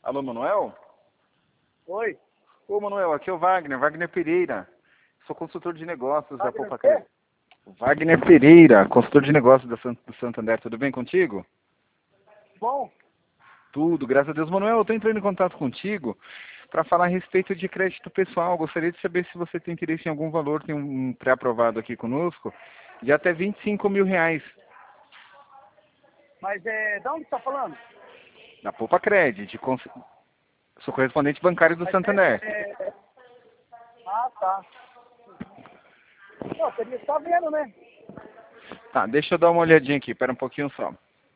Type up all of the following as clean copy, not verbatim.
Alô, Manuel? Oi. Ô, Manuel, aqui é o Wagner Pereira. Sou consultor de negócios da Poupa Wagner Crédito. Wagner Pereira, consultor de negócios do Santander. Tudo bem contigo? Bom, Tudo, graças a Deus. Manuel, eu estou entrando em contato contigo para falar a respeito de crédito pessoal. Gostaria de saber se você tem interesse em algum valor. Tem um pré-aprovado aqui conosco de até R$ 25.000. mas de onde você está falando? Na Poupa Crédito. Sou correspondente bancário do Mas Santander. Ah, tá. Não, você está vendo, né? Tá, deixa eu dar uma olhadinha aqui. Espera um pouquinho só.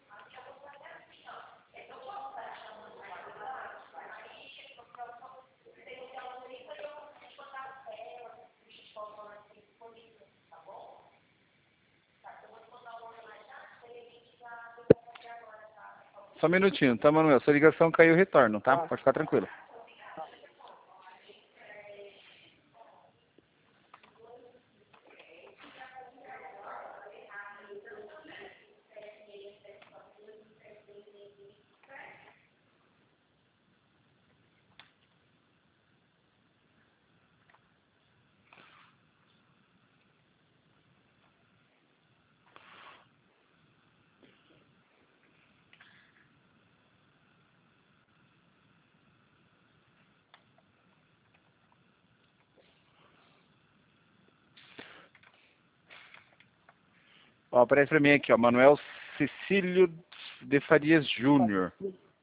Só um minutinho, tá, Manuel? Sua ligação caiu, retorno, tá? Pode ficar tranquilo. Ó, aparece pra mim aqui, ó, Manuel Cecílio de Farias Júnior.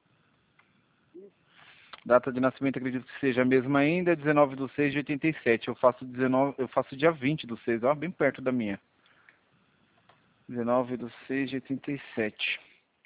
Data de nascimento, acredito que seja a mesma ainda, 19/6/87. Eu faço dia 20/6, ó, bem perto da minha. 19/6/87.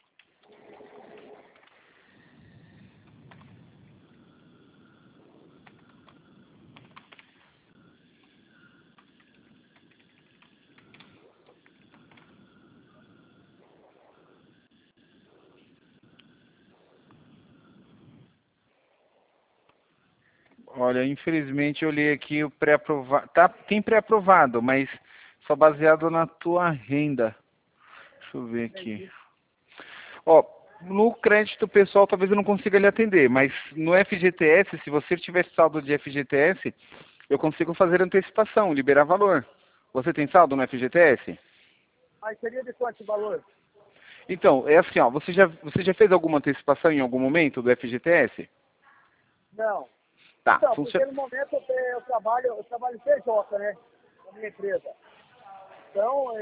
Olha, infelizmente eu olhei aqui o pré-aprovado. Tá, tem pré-aprovado, mas só baseado na tua renda. Deixa eu ver aqui. Ó, no crédito pessoal talvez eu não consiga lhe atender, mas no FGTS, se você tiver saldo de FGTS, eu consigo fazer antecipação, liberar valor. Você tem saldo no FGTS? Mas seria de quanto valor? Então, é assim, ó, você já fez alguma antecipação em algum momento do FGTS? Não. Tá, Então, porque funciona. no momento eu trabalho em PJ, né? Na minha empresa. Então,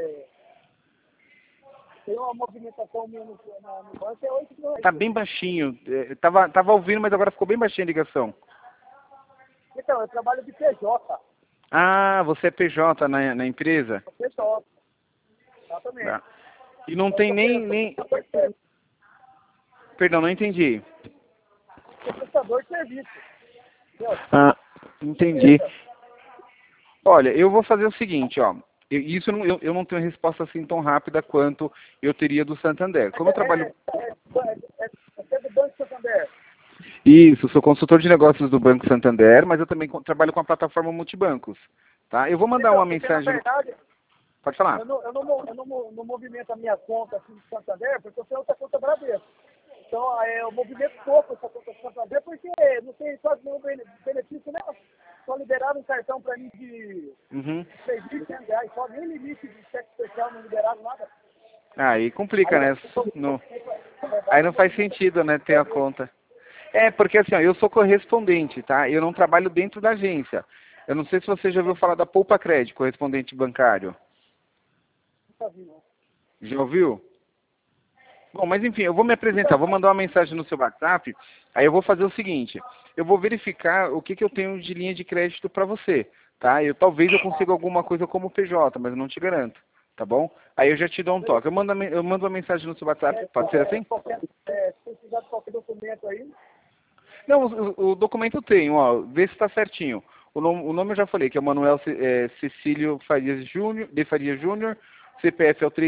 tem uma movimentação minha no banco, é 8 mil. Tá bem baixinho. Tava ouvindo, mas agora ficou bem baixinha a ligação. Então, eu trabalho de PJ. Ah, você é PJ na empresa? PJ, exatamente. Tá. E não Eu tem sou nem... prestador Perdão, não entendi. de serviço. Entendeu? Ah, entendi. Olha, eu vou fazer o seguinte, ó. Eu não tenho resposta assim tão rápida quanto eu teria do Santander. Como eu trabalho... É do Banco Santander. Isso, sou consultor de negócios do Banco Santander, mas eu também trabalho com a plataforma Multibancos. Tá? Eu vou mandar uma Então, porque na mensagem... verdade, Pode falar. eu não movimento a minha conta assim, do Santander, porque eu tenho outra conta Bradesco. Então, eu movimento pouco essa conta do Santander, porque não tem quase nenhum benefício, né? Só liberaram um cartão para mim de Uhum. R$ 6.100, só nem limite de cheque especial, não liberaram nada. Aí complica, né? Aí não faz sentido, né, ter a conta. É, porque assim, ó, eu sou correspondente, tá? Eu não trabalho dentro da agência. Eu não sei se você já ouviu falar da Poupa Crédito, correspondente bancário. Nunca vi, não. Já ouviu? Bom, mas enfim, eu vou me apresentar, vou mandar uma mensagem no seu WhatsApp, aí eu vou fazer o seguinte, eu vou verificar o que eu tenho de linha de crédito para você, tá? Talvez eu consiga alguma coisa como PJ, mas eu não te garanto, tá bom? Aí eu já te dou um toque. Eu mando uma mensagem no seu WhatsApp, pode ser assim? Se precisar de qualquer documento aí, Não, o documento eu tenho, ó, vê se está certinho. O nome eu já falei, que é Manuel Cecílio Farias Júnior, de Farias Júnior, CPF é o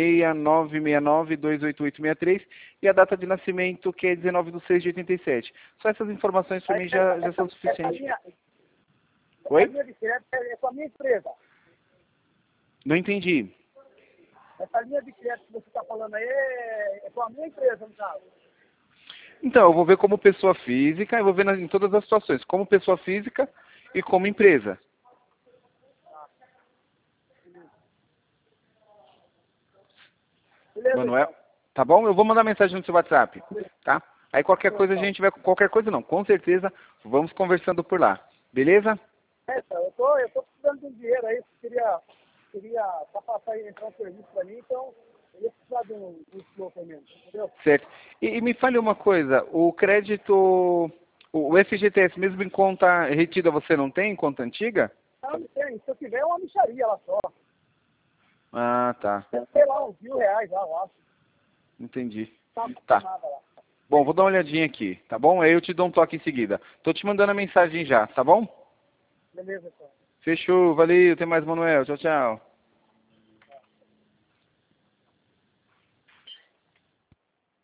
366-969-28863 e a data de nascimento que é 19/6/87. Só essas informações para mim já são suficientes. a Oi? linha de crédito é com a minha empresa. Não entendi. Essa linha de crédito que você está falando aí é com a minha empresa, no caso. Então, eu vou ver como pessoa física, eu vou ver em todas as situações, como pessoa física e como empresa. Beleza, Manuel, então. tá bom? Eu vou mandar mensagem no seu WhatsApp, tá? Aí qualquer coisa a gente vai, qualquer coisa não, com certeza vamos conversando por lá, beleza? Então, eu tô precisando de um dinheiro aí, queria pra passar aí, entrar um serviço pra mim, então eu ia precisar de um slow mesmo, entendeu? Certo. E me fale uma coisa, o crédito, o FGTS mesmo em conta retida você não tem, em conta antiga? Não tem, se eu tiver é uma mixaria lá só. Ah, tá. Sei lá, uns R$ 1.000 lá, eu acho. Entendi. Não Tá. nada lá. Bom, vou dar uma olhadinha aqui, tá bom? Aí eu te dou um toque em seguida. Tô te mandando a mensagem já, tá bom? Beleza, então. Fechou, valeu, até mais, Manuel. Tchau, tchau.